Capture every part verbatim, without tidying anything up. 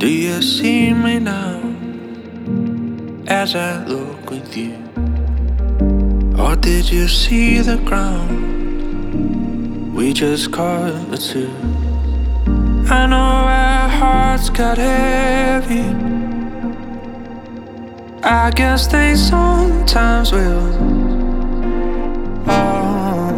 Do you see me now as I look with you? Or did you see the ground we just caught the two? I know our hearts got heavy, I guess they sometimes will. Oh,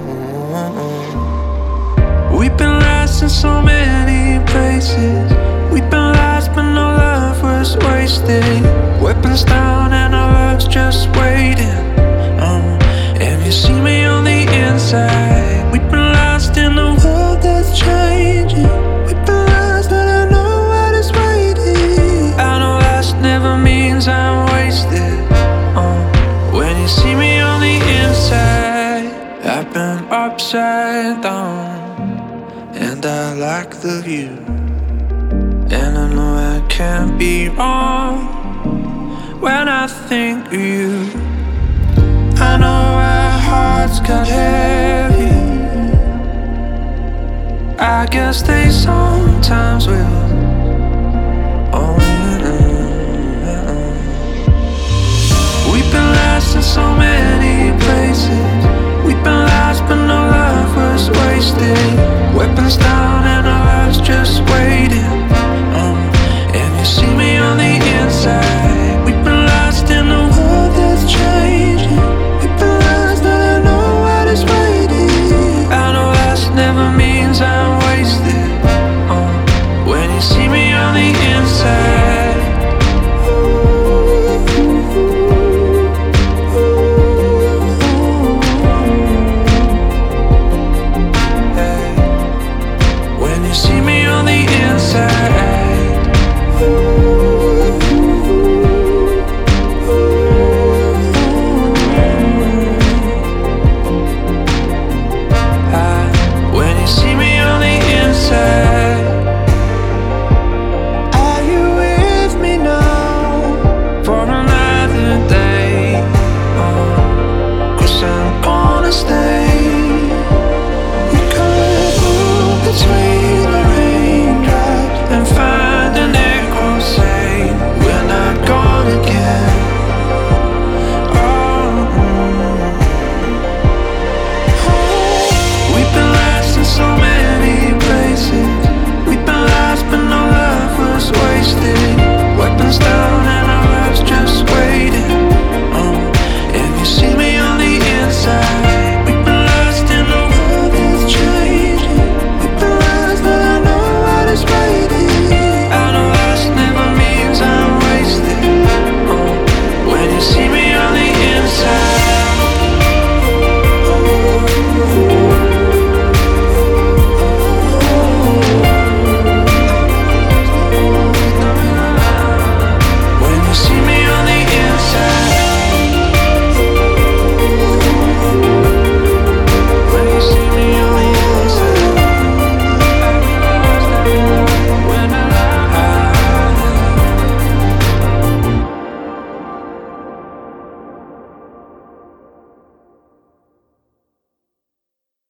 we've been lost in so many places. We've been lost but no love was wasted. Weapons down and our love's just waiting. Oh, and you see me on the inside. We've been lost in a world that's changing. We've been lost but I know what is waiting. I know lost never means I'm wasted. Oh, when you see me on the inside, I've been upside down and I like the view. And I know I can't be wrong when I think of you. I know our hearts got heavy, I guess they sometimes will. Oh, yeah. We've been lost in so many places. We've been lost but no love was wasted. Weapons down and our lives just waiting. And you see me on the inside. We've been lost in a world that's changing. We've been lost but I know what is waiting. I know lost never means I'm wasted. Oh, when you see me on the inside.